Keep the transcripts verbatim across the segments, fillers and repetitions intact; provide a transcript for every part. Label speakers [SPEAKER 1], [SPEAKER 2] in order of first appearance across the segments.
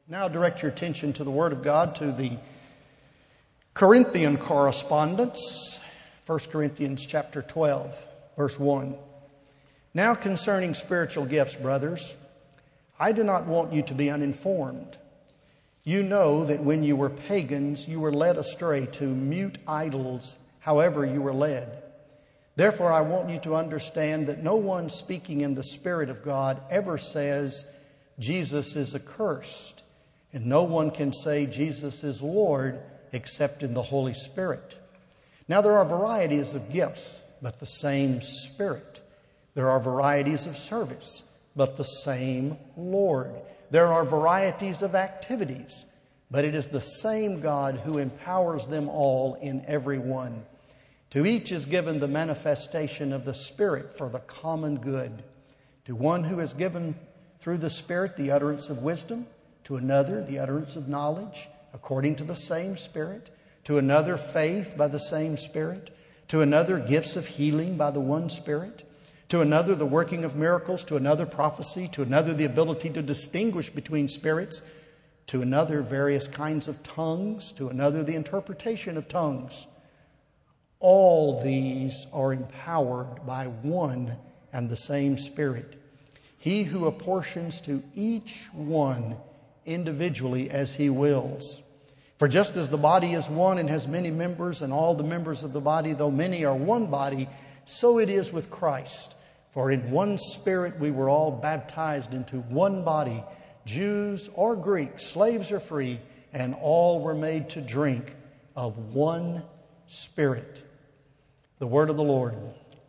[SPEAKER 1] Now direct your attention to the Word of God, to the Corinthian correspondence, First Corinthians chapter twelve, verse one. Now concerning spiritual gifts, brothers, I do not want you to be uninformed. You know that when you were pagans, you were led astray to mute idols, however you were led. Therefore, I want you to understand that no one speaking in the Spirit of God ever says Jesus is accursed. And no one can say Jesus is Lord except in the Holy Spirit. Now there are varieties of gifts, but the same Spirit. There are varieties of service, but the same Lord. There are varieties of activities, but it is the same God who empowers them all in every one. To each is given the manifestation of the Spirit for the common good. To one who is given through the Spirit the utterance of wisdom, to another the utterance of knowledge, according to the same Spirit, to another faith by the same Spirit, to another gifts of healing by the one Spirit, to another the working of miracles, to another prophecy, to another the ability to distinguish between spirits, to another various kinds of tongues, to another the interpretation of tongues. All these are empowered by one and the same Spirit. He who apportions to each one individually as He wills. For just as the body is one and has many members, and all the members of the body, though many, are one body, so it is with Christ. For in one Spirit we were all baptized into one body, Jews or Greeks, slaves or free, and all were made to drink of one Spirit. The word of the Lord.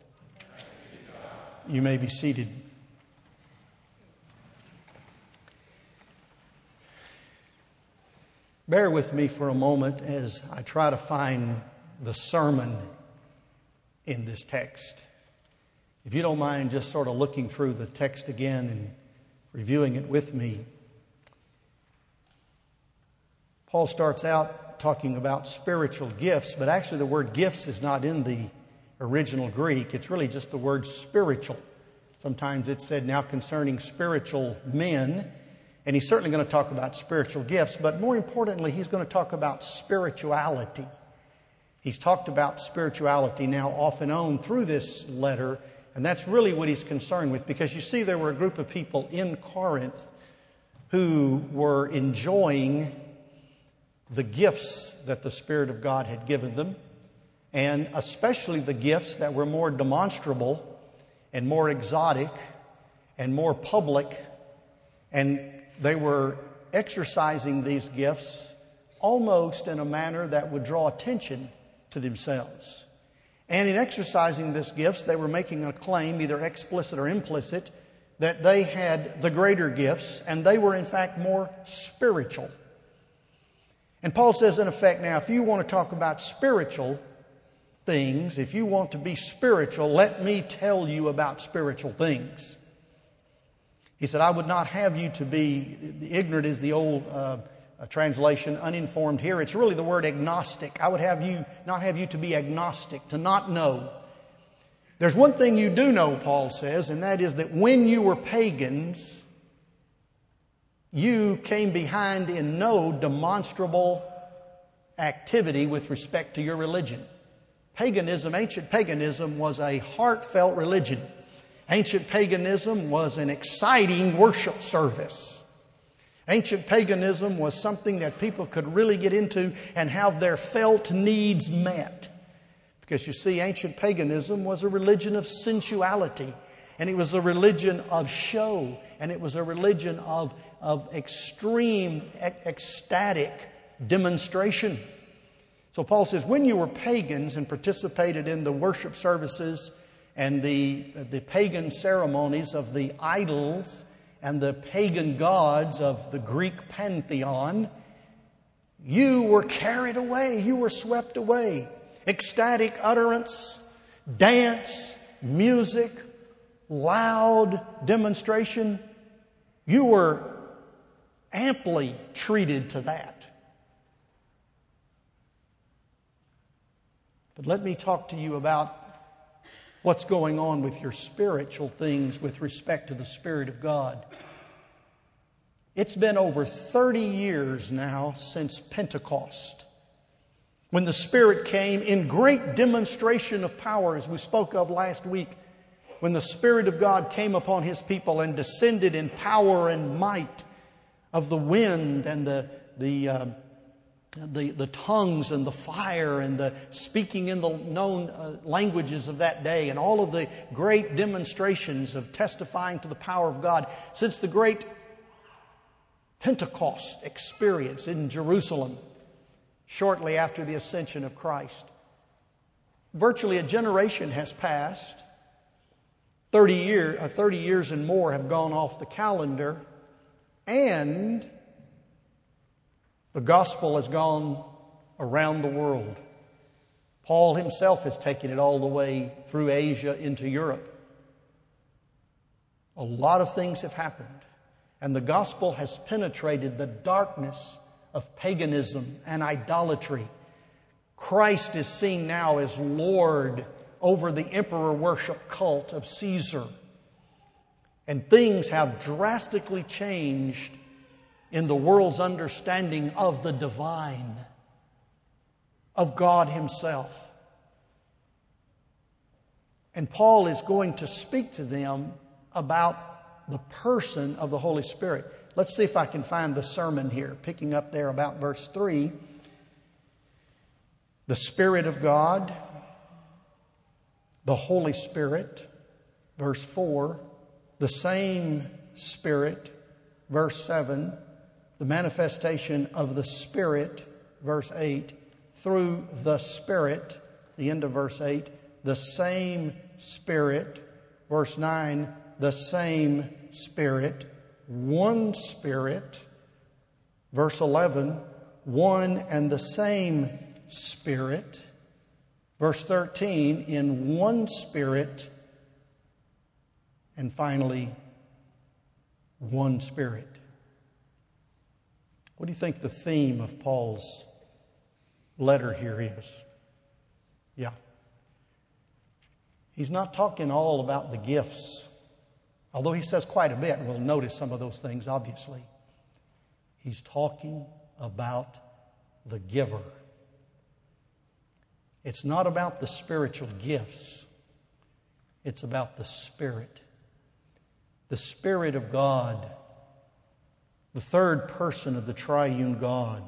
[SPEAKER 1] You may be seated. Bear with me for a moment as I try to find the sermon in this text. If you don't mind just sort of looking through the text again and reviewing it with me. Paul starts out talking about spiritual gifts, but actually the word gifts is not in the original Greek. It's really just the word spiritual. Sometimes it's said now concerning spiritual men. And he's certainly going to talk about spiritual gifts, but more importantly, he's going to talk about spirituality. He's talked about spirituality now off and on through this letter, and that's really what he's concerned with, because you see there were a group of people in Corinth who were enjoying the gifts that the Spirit of God had given them, and especially the gifts that were more demonstrable and more exotic and more public, and they were exercising these gifts almost in a manner that would draw attention to themselves. And in exercising these gifts, they were making a claim, either explicit or implicit, that they had the greater gifts, and they were in fact more spiritual. And Paul says, in effect, now, if you want to talk about spiritual things, if you want to be spiritual, let me tell you about spiritual things. He said, I would not have you to be, ignorant is the old uh, translation, uninformed here. It's really the word agnostic. I would have you not have you to be agnostic, to not know. There's one thing you do know, Paul says, and that is that when you were pagans, you came behind in no demonstrable activity with respect to your religion. Paganism, ancient paganism, was a heartfelt religion. Ancient paganism was an exciting worship service. Ancient paganism was something that people could really get into and have their felt needs met. Because you see, ancient paganism was a religion of sensuality. And it was a religion of show. And it was a religion of, of extreme, ecstatic demonstration. So Paul says, when you were pagans and participated in the worship services and the, the pagan ceremonies of the idols and the pagan gods of the Greek pantheon, you were carried away. You were swept away. Ecstatic utterance, dance, music, loud demonstration. You were amply treated to that. But let me talk to you about what's going on with your spiritual things with respect to the Spirit of God. It's been over thirty years now since Pentecost, when the Spirit came in great demonstration of power, as we spoke of last week, when the Spirit of God came upon His people and descended in power and might of the wind and the the uh, the, the tongues and the fire and the speaking in the known uh, languages of that day, and all of the great demonstrations of testifying to the power of God since the great Pentecost experience in Jerusalem shortly after the ascension of Christ. Virtually a generation has passed. thirty, year, uh, thirty years and more have gone off the calendar, and the gospel has gone around the world. Paul himself has taken it all the way through Asia into Europe. A lot of things have happened, and the gospel has penetrated the darkness of paganism and idolatry. Christ is seen now as Lord over the emperor worship cult of Caesar. And things have drastically changed in the world's understanding of the divine, of God Himself. And Paul is going to speak to them about the person of the Holy Spirit. Let's see if I can find the sermon here, picking up there about verse three. The Spirit of God, the Holy Spirit, verse four. The same Spirit, verse seven. The manifestation of the Spirit, verse eight. Through the Spirit, the end of verse eight. The same Spirit, verse nine. The same Spirit, one Spirit, verse eleven. One and the same Spirit, verse thirteen. In one Spirit, and finally, one Spirit. What do you think the theme of Paul's letter here is? Yeah. He's not talking all about the gifts, although he says quite a bit. We'll notice some of those things, obviously. He's talking about the giver. It's not about the spiritual gifts. It's about the Spirit. The Spirit of God, the third person of the triune God,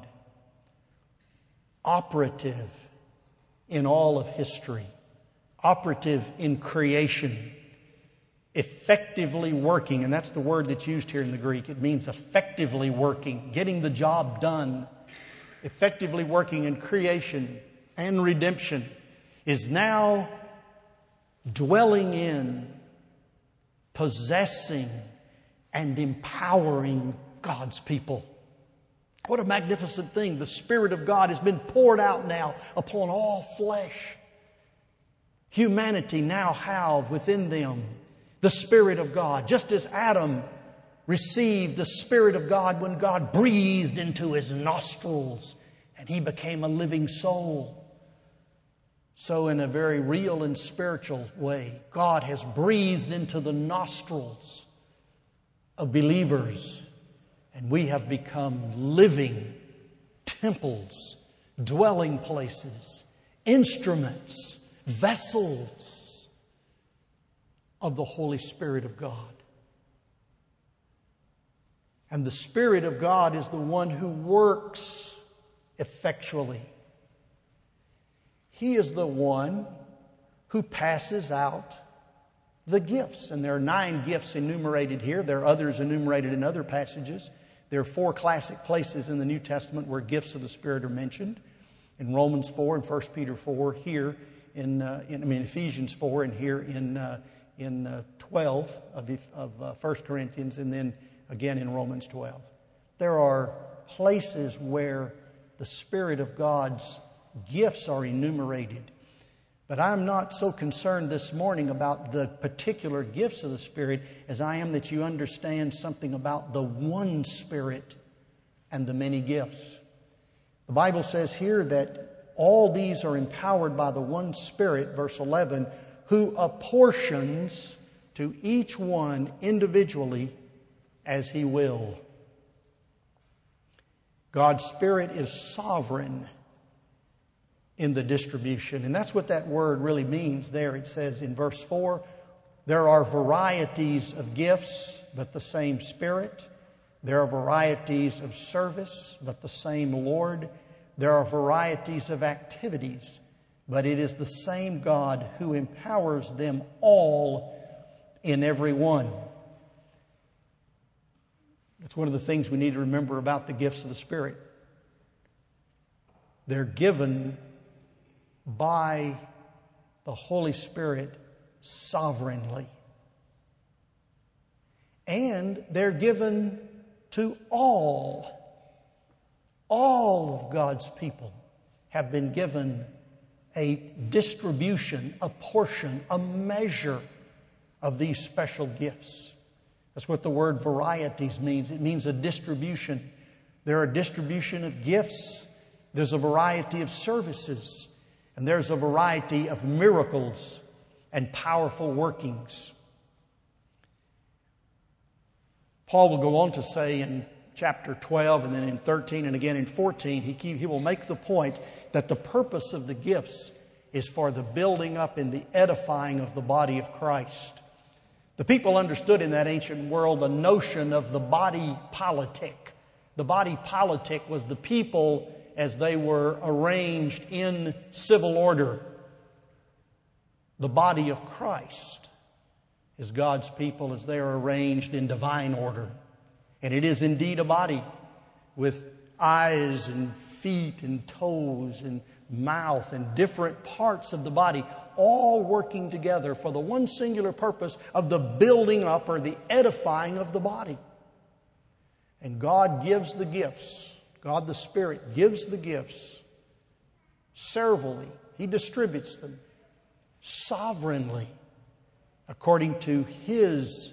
[SPEAKER 1] operative in all of history, operative in creation, effectively working, and that's the word that's used here in the Greek. It means effectively working, getting the job done, effectively working in creation and redemption, is now dwelling in, possessing, and empowering God's people. What a magnificent thing. The Spirit of God has been poured out now upon all flesh. Humanity now have within them the Spirit of God, just as Adam received the Spirit of God when God breathed into his nostrils and he became a living soul. So in a very real and spiritual way, God has breathed into the nostrils of believers, and we have become living temples, dwelling places, instruments, vessels of the Holy Spirit of God. And the Spirit of God is the one who works effectually. He is the one who passes out the gifts. And there are nine gifts enumerated here. There are others enumerated in other passages. There are four classic places in the New Testament where gifts of the Spirit are mentioned. In Romans four and First Peter four, here in, uh, in I mean Ephesians four, and here in uh, in uh, twelve of, of uh, First Corinthians, and then again in Romans twelve. There are places where the Spirit of God's gifts are enumerated. But I'm not so concerned this morning about the particular gifts of the Spirit as I am that you understand something about the one Spirit and the many gifts. The Bible says here that all these are empowered by the one Spirit, verse eleven, who apportions to each one individually as He will. God's Spirit is sovereign in the distribution. And that's what that word really means there. It says in verse four, there are varieties of gifts, but the same Spirit. There are varieties of service, but the same Lord. There are varieties of activities, but it is the same God who empowers them all in every one. That's one of the things we need to remember about the gifts of the Spirit. They're given by the Holy Spirit sovereignly. And they're given to all. All of God's people have been given a distribution, a portion, a measure of these special gifts. That's what the word varieties means. It means a distribution. There are a distribution of gifts. There's a variety of services. And there's a variety of miracles and powerful workings. Paul will go on to say in chapter twelve and then in thirteen and again in fourteen, he, keep, he will make the point that the purpose of the gifts is for the building up and the edifying of the body of Christ. The people understood in that ancient world the notion of the body politic. The body politic was the people as they were arranged in civil order. The body of Christ is God's people as they are arranged in divine order. And it is indeed a body with eyes and feet and toes and mouth and different parts of the body, all working together for the one singular purpose of the building up or the edifying of the body. And God gives the gifts. God the Spirit gives the gifts servilely. He distributes them sovereignly according to His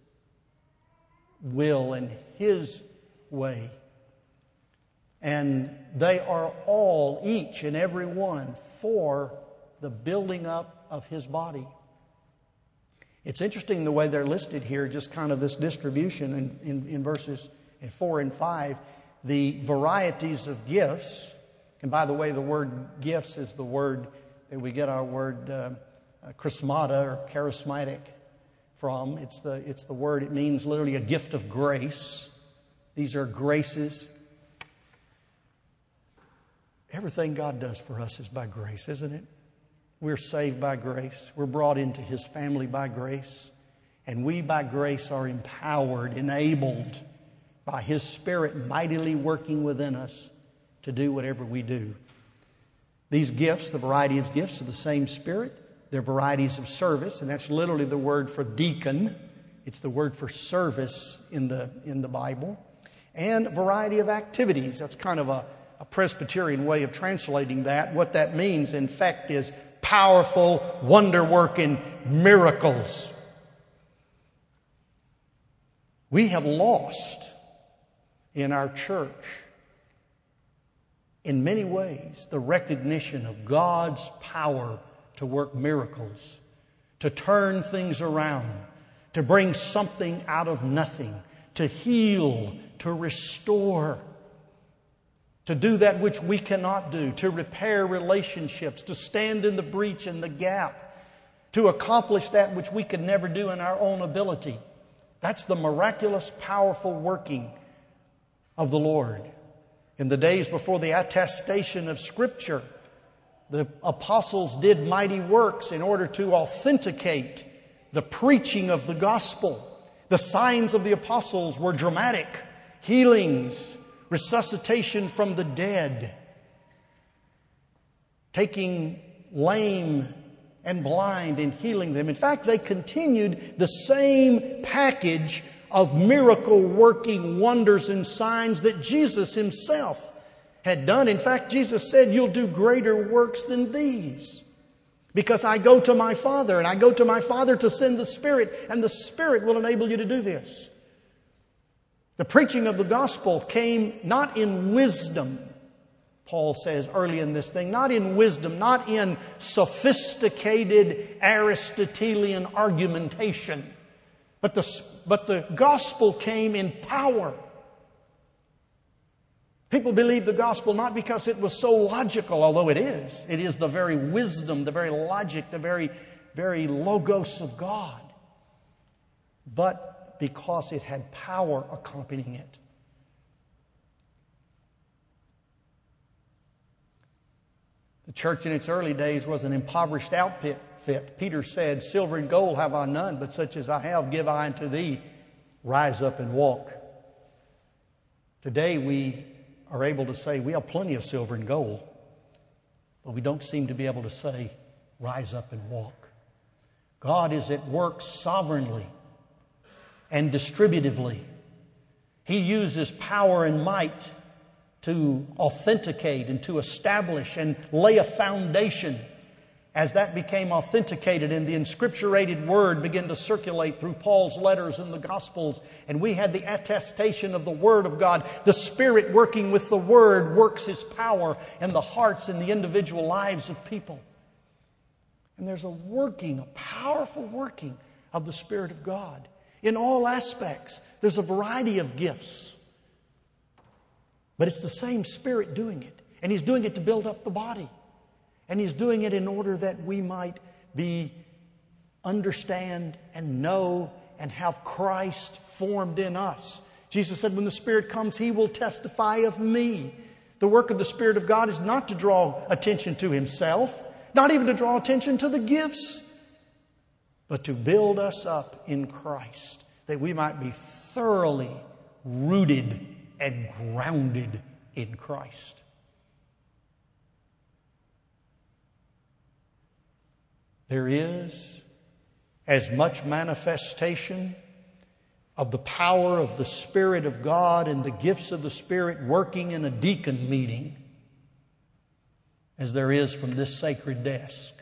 [SPEAKER 1] will and His way. And they are all, each and every one, for the building up of His body. It's interesting the way they're listed here, just kind of this distribution in, in, in verses in four and five. The varieties of gifts, and by the way, the word gifts is the word that we get our word uh, charismata or charismatic from. It's the, it's the word, it means literally a gift of grace. These are graces. Everything God does for us is by grace, isn't it? We're saved by grace. We're brought into His family by grace. And we by grace are empowered, enabled by His Spirit mightily working within us to do whatever we do. These gifts, the variety of gifts, are the same Spirit. They're varieties of service, and that's literally the word for deacon. It's the word for service in the, in the Bible. And a variety of activities. That's kind of a, a Presbyterian way of translating that. What that means, in fact, is powerful, wonder-working miracles. We have lost in our church, in many ways, the recognition of God's power to work miracles, to turn things around, to bring something out of nothing, to heal, to restore, to do that which we cannot do, to repair relationships, to stand in the breach and the gap, to accomplish that which we could never do in our own ability. That's the miraculous, powerful working of the Lord. In the days before the attestation of Scripture, the apostles did mighty works in order to authenticate the preaching of the gospel. The signs of the apostles were dramatic. Healings, resuscitation from the dead, taking lame and blind and healing them. In fact, they continued the same package of miracle-working wonders and signs that Jesus Himself had done. In fact, Jesus said, "You'll do greater works than these, because I go to my Father, and I go to my Father to send the Spirit, and the Spirit will enable you to do this." The preaching of the gospel came not in wisdom, Paul says early in this thing, not in wisdom, not in sophisticated Aristotelian argumentation, but the, but the gospel came in power. People believe the gospel not because it was so logical, although it is. It is the very wisdom, the very logic, the very, very logos of God. But because it had power accompanying it. The church in its early days was an impoverished outfit. Peter said, "Silver and gold have I none, but such as I have give I unto thee. Rise up and walk." Today we are able to say we have plenty of silver and gold, but we don't seem to be able to say, "Rise up and walk." God is at work sovereignly and distributively. He uses power and might to authenticate and to establish and lay a foundation. As that became authenticated and the inscripturated word began to circulate through Paul's letters in the Gospels, and we had the attestation of the Word of God, the Spirit working with the Word works His power in the hearts and the individual lives of people. And there's a working, a powerful working of the Spirit of God in all aspects. There's a variety of gifts. But it's the same Spirit doing it. And He's doing it to build up the body. And He's doing it in order that we might be, understand and know and have Christ formed in us. Jesus said, when the Spirit comes, He will testify of me. The work of the Spirit of God is not to draw attention to Himself, not even to draw attention to the gifts, but to build us up in Christ, that we might be thoroughly rooted and grounded in Christ. There is as much manifestation of the power of the Spirit of God and the gifts of the Spirit working in a deacon meeting as there is from this sacred desk.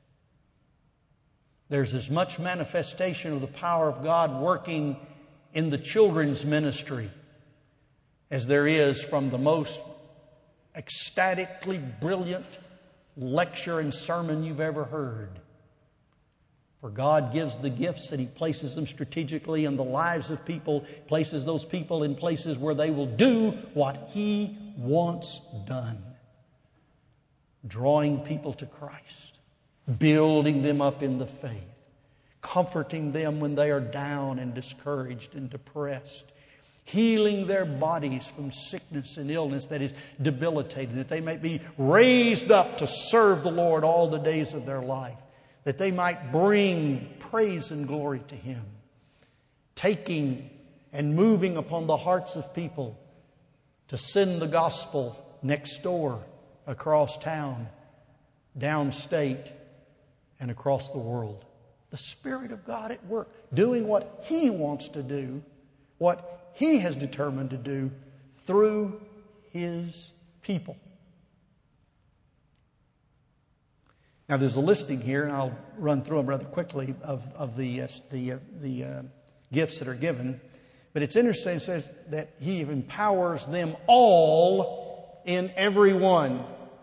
[SPEAKER 1] There's as much manifestation of the power of God working in the children's ministry as there is from the most ecstatically brilliant lecture and sermon you've ever heard. For God gives the gifts and He places them strategically in the lives of people, places those people in places where they will do what He wants done. Drawing people to Christ, building them up in the faith, comforting them when they are down and discouraged and depressed, healing their bodies from sickness and illness that is debilitating, that they may be raised up to serve the Lord all the days of their life, that they might bring praise and glory to Him, taking and moving upon the hearts of people to send the gospel next door, across town, downstate, and across the world. The Spirit of God at work, doing what He wants to do, what He has determined to do through His people. Now, there's a listing here, and I'll run through them rather quickly, of, of the, uh, the, uh, the uh, gifts that are given. But it's interesting, it says that He empowers them all in every one.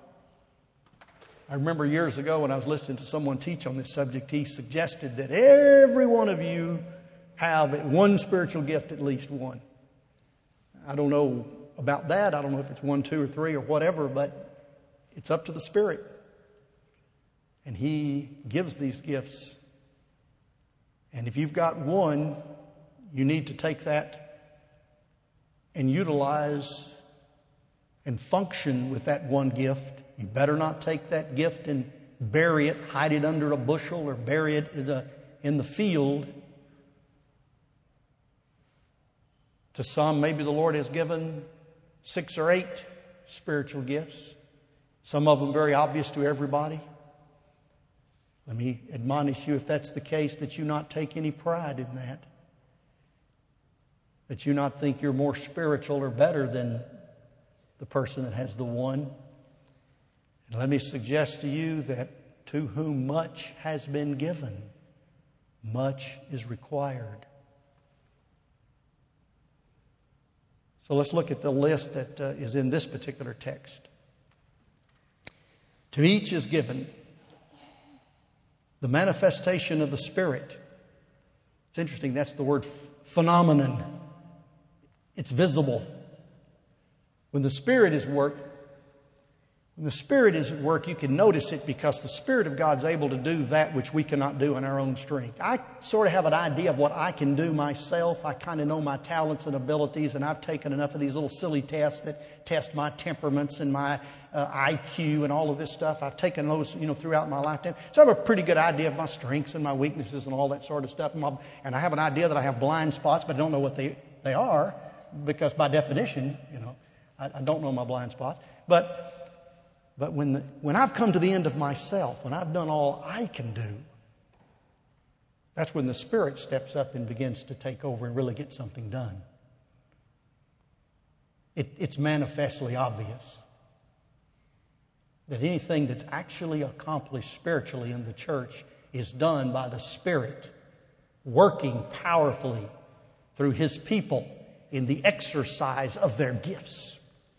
[SPEAKER 1] I remember years ago when I was listening to someone teach on this subject, he suggested that every one of you have one spiritual gift, at least one. I don't know about that. I don't know if it's one, two, or three, or whatever, but it's up to the Spirit. And He gives these gifts. And if you've got one, you need to take that and utilize and function with that one gift. You better not take that gift and bury it, hide it under a bushel, or bury it in the, in the field. To some, maybe the Lord has given six or eight spiritual gifts. Some of them very obvious to everybody. Let me admonish you, if that's the case, that you not take any pride in that. That you not think you're more spiritual or better than the person that has the one. And let me suggest to you that to whom much has been given, much is required. So let's look at the list that uh, is in this particular text. To each is given the manifestation of the Spirit. It's interesting, that's the word phenomenon. It's visible. When the Spirit is at work, when the Spirit is at work, you can notice it because the Spirit of God is able to do that which we cannot do in our own strength. I sort of have an idea of what I can do myself. I kind of know my talents and abilities, and I've taken enough of these little silly tests that test my temperaments and my uh, I Q and all of this stuff. I've taken those, you know, throughout my lifetime. So I have a pretty good idea of my strengths and my weaknesses and all that sort of stuff. And, my, and I have an idea that I have blind spots, but I don't know what they, they are because by definition, you know, I, I don't know my blind spots. But But when, the, when I've come to the end of myself, when I've done all I can do, that's when the Spirit steps up and begins to take over and really get something done. It, it's manifestly obvious that anything that's actually accomplished spiritually in the church is done by the Spirit, working powerfully through His people in the exercise of their gifts.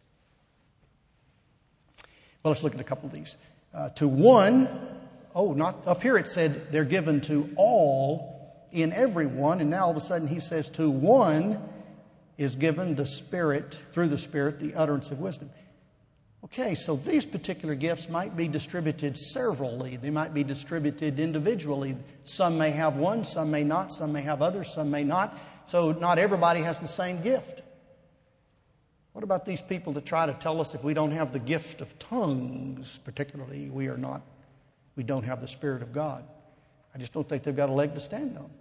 [SPEAKER 1] Well, let's look at a couple of these. Uh, to one, oh, not up here it said they're given to all in everyone, and now all of a sudden he says to one is given the Spirit, through the Spirit, the utterance of wisdom. Okay, so these particular gifts might be distributed severally. They might be distributed individually. Some may have one, some may not, some may have others, some may not. So not everybody has the same gift. What about these people that try to tell us if we don't have the gift of tongues, particularly, we are not, we don't have the Spirit of God? I just don't think they've got a leg to stand on.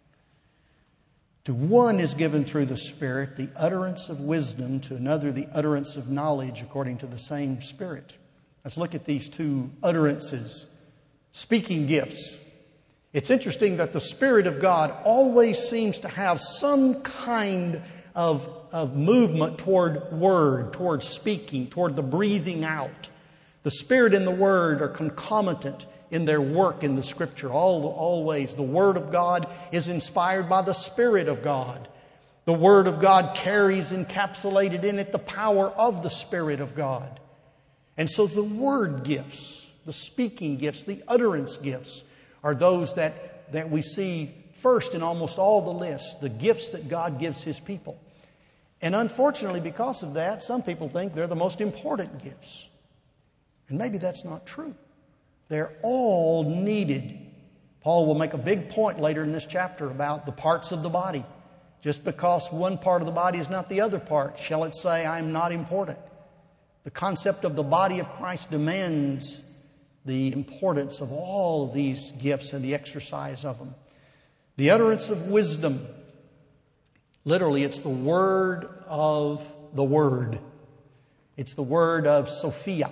[SPEAKER 1] To one is given through the Spirit the utterance of wisdom, to another the utterance of knowledge according to the same Spirit. Let's look at these two utterances, speaking gifts. It's interesting that the Spirit of God always seems to have some kind of, of movement toward word, toward speaking, toward the breathing out. The Spirit and the Word are concomitant in their work in the Scripture. All, always the Word of God is inspired by the Spirit of God. The Word of God carries encapsulated in it the power of the Spirit of God. And so the word gifts, the speaking gifts, the utterance gifts are those that, that we see first in almost all the lists, the gifts that God gives His people. And unfortunately, because of that, some people think they're the most important gifts. And maybe that's not true. They're all needed. Paul will make a big point later in this chapter about the parts of the body. Just because one part of the body is not the other part, shall it say, I am not important. The concept of the body of Christ demands the importance of all of these gifts and the exercise of them. The utterance of wisdom. Literally, it's the word of the Word. It's the word of Sophia.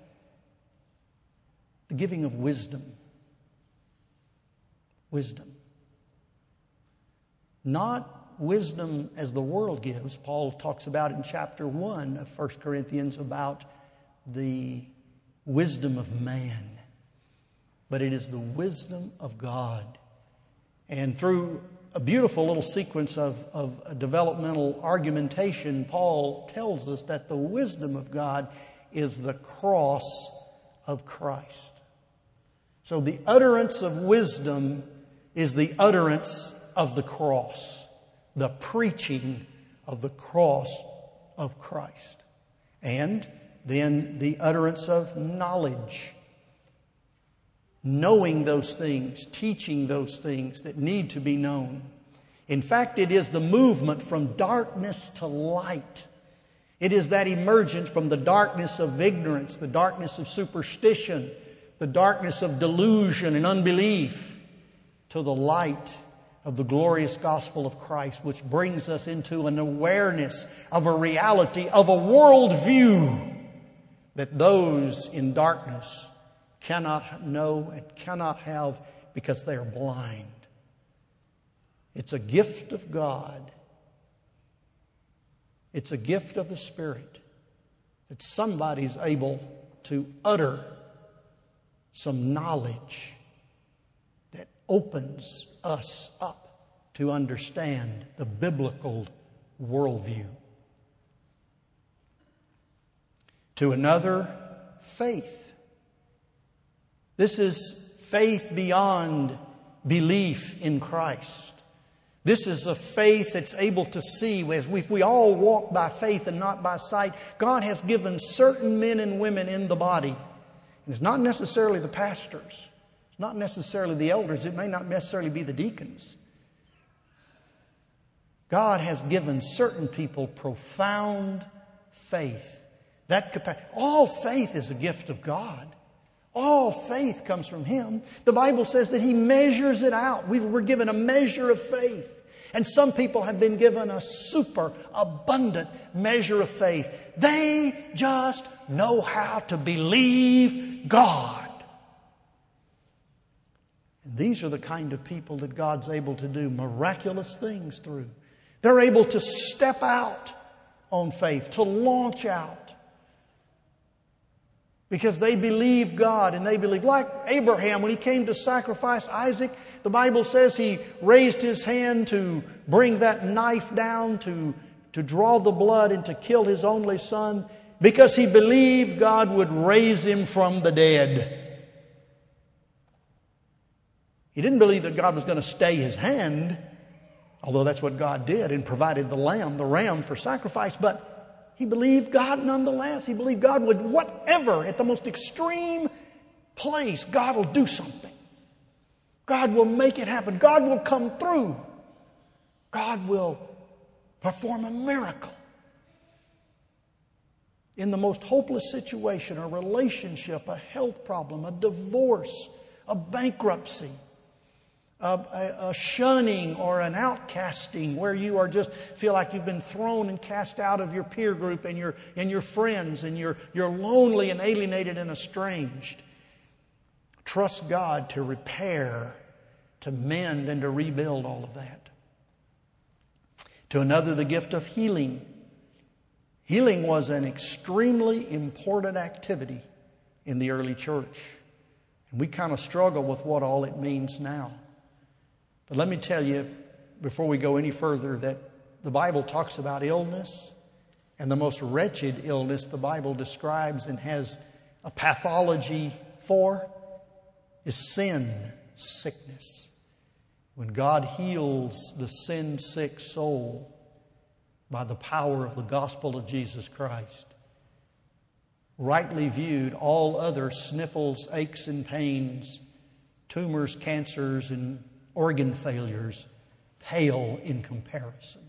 [SPEAKER 1] The giving of wisdom. Wisdom. Not wisdom as the world gives. Paul talks about in chapter one of First Corinthians about the wisdom of man. But it is the wisdom of God. And through a beautiful little sequence of, of a developmental argumentation, Paul tells us that the wisdom of God is the cross of Christ. So the utterance of wisdom is the utterance of the cross, the preaching of the cross of Christ. And then the utterance of knowledge, knowing those things, teaching those things that need to be known. In fact, it is the movement from darkness to light. It is that emergence from the darkness of ignorance, the darkness of superstition, the darkness of delusion and unbelief, to the light of the glorious gospel of Christ, which brings us into an awareness of a reality, of a worldview that those in darkness cannot know and cannot have because they are blind. It's a gift of God. It's a gift of the Spirit that somebody's able to utter some knowledge that opens us up to understand the biblical worldview. To another, faith. This is faith beyond belief in Christ. This is a faith that's able to see. As we, we all walk by faith and not by sight, God has given certain men and women in the body. And it's not necessarily the pastors. It's not necessarily the elders. It may not necessarily be the deacons. God has given certain people profound faith. That capacity. All faith is a gift of God. All faith comes from Him. The Bible says that He measures it out. We were given a measure of faith. And some people have been given a super abundant measure of faith. They just know how to believe God. And these are the kind of people that God's able to do miraculous things through. They're able to step out on faith, to launch out. Because they believe God and they believe. Like Abraham, when he came to sacrifice Isaac, the Bible says he raised his hand to bring that knife down, to, to draw the blood and to kill his only son, because he believed God would raise him from the dead. He didn't believe that God was going to stay his hand, although that's what God did and provided the lamb, the ram for sacrifice, but he believed God nonetheless. He believed God would, whatever, at the most extreme place, God will do something. God will make it happen. God will come through. God will perform a miracle. In the most hopeless situation, a relationship, a health problem, a divorce, a bankruptcy, A, a, a shunning or an outcasting where you are just feel like you've been thrown and cast out of your peer group and your and your friends and you're you're lonely and alienated and estranged. Trust God to repair, to mend, and to rebuild all of that. To another, the gift of healing. Healing was an extremely important activity in the early church. And we kind of struggle with what all it means now. But let me tell you, before we go any further, that the Bible talks about illness, and the most wretched illness the Bible describes and has a pathology for is sin sickness. When God heals the sin-sick soul by the power of the gospel of Jesus Christ, rightly viewed, all other sniffles, aches and pains, tumors, cancers, and organ failures pale in comparison.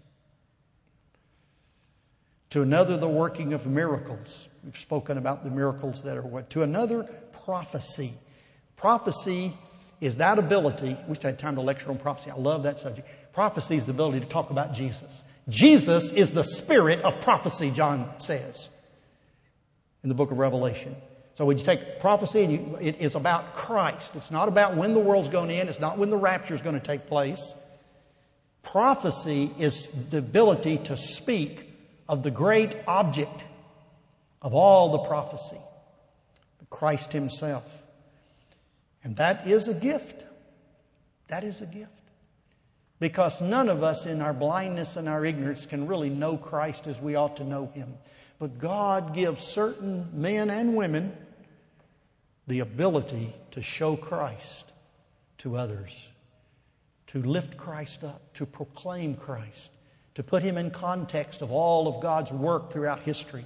[SPEAKER 1] To another, the working of miracles. We've spoken about the miracles that are what. To another, prophecy. Prophecy is that ability. I wish I had time to lecture on prophecy. I love that subject. Prophecy is the ability to talk about Jesus. Jesus is the spirit of prophecy, John says in the book of Revelation. So when you take prophecy, and you, it is about Christ. It's not about when the world's going to end. It's not when the rapture is going to take place. Prophecy is the ability to speak of the great object of all the prophecy, Christ Himself. And that is a gift. That is a gift. Because none of us in our blindness and our ignorance can really know Christ as we ought to know Him. But God gives certain men and women the ability to show Christ to others, to lift Christ up, to proclaim Christ, to put Him in context of all of God's work throughout history.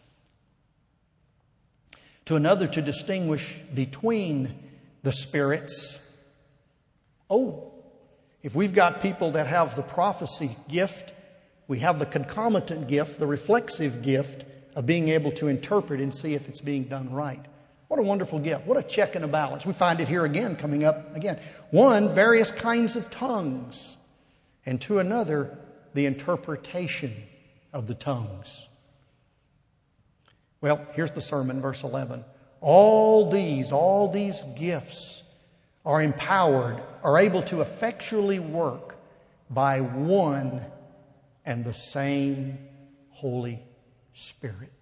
[SPEAKER 1] To another, to distinguish between the spirits. Oh, if we've got people that have the prophecy gift, we have the concomitant gift, the reflexive gift of being able to interpret and see if it's being done right. What a wonderful gift. What a check and a balance. We find it here again, coming up again. One, various kinds of tongues. And to another, the interpretation of the tongues. Well, here's the sermon, verse eleven. All these, all these gifts are empowered, are able to effectually work by one and the same Holy Spirit.